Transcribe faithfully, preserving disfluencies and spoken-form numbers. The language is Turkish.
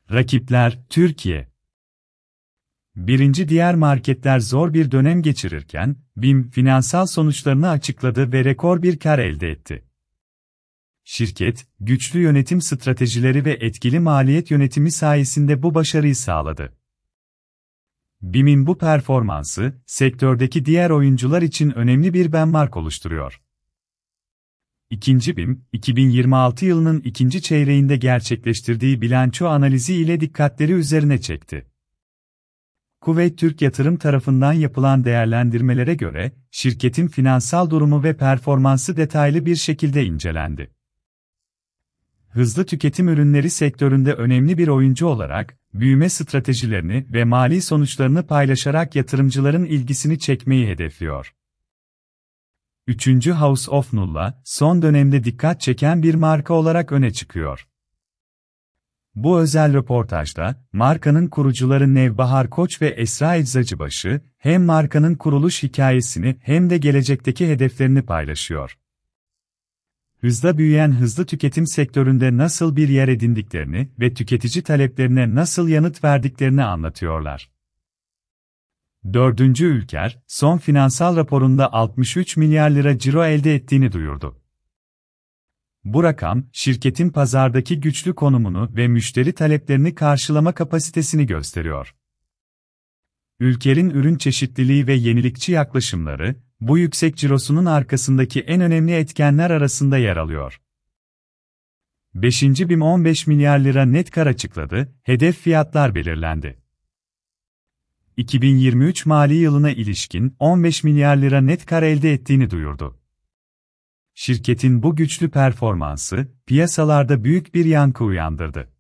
Rakipler, Türkiye. Birinci diğer marketler zor bir dönem geçirirken, BİM finansal sonuçlarını açıkladı ve rekor bir kar elde etti. Şirket, güçlü yönetim stratejileri ve etkili maliyet yönetimi sayesinde bu başarıyı sağladı. BİM'in bu performansı, sektördeki diğer oyuncular için önemli bir benchmark oluşturuyor. İkinci BİM, iki bin yirmi altı yılının ikinci çeyreğinde gerçekleştirdiği bilanço analizi ile dikkatleri üzerine çekti. Kuveyt Türk Yatırım tarafından yapılan değerlendirmelere göre, şirketin finansal durumu ve performansı detaylı bir şekilde incelendi. Hızlı tüketim ürünleri sektöründe önemli bir oyuncu olarak, büyüme stratejilerini ve mali sonuçlarını paylaşarak yatırımcıların ilgisini çekmeyi hedefliyor. Üçüncü House of Nulla, son dönemde dikkat çeken bir marka olarak öne çıkıyor. Bu özel röportajda, markanın kurucuları Nevbahar Koç ve Esra Eczacıbaşı, hem markanın kuruluş hikayesini hem de gelecekteki hedeflerini paylaşıyor. Hızla büyüyen hızlı tüketim sektöründe nasıl bir yer edindiklerini ve tüketici taleplerine nasıl yanıt verdiklerini anlatıyorlar. Dördüncü Ülker, son finansal raporunda altmış üç milyar lira ciro elde ettiğini duyurdu. Bu rakam, şirketin pazardaki güçlü konumunu ve müşteri taleplerini karşılama kapasitesini gösteriyor. Ülker'in ürün çeşitliliği ve yenilikçi yaklaşımları, bu yüksek cirosunun arkasındaki en önemli etkenler arasında yer alıyor. Beşinci BİM on beş milyar lira net kar açıkladı, hedef fiyatlar belirlendi. iki bin yirmi üç mali yılına ilişkin on beş milyar lira net kar elde ettiğini duyurdu. Şirketin bu güçlü performansı, piyasalarda büyük bir yankı uyandırdı.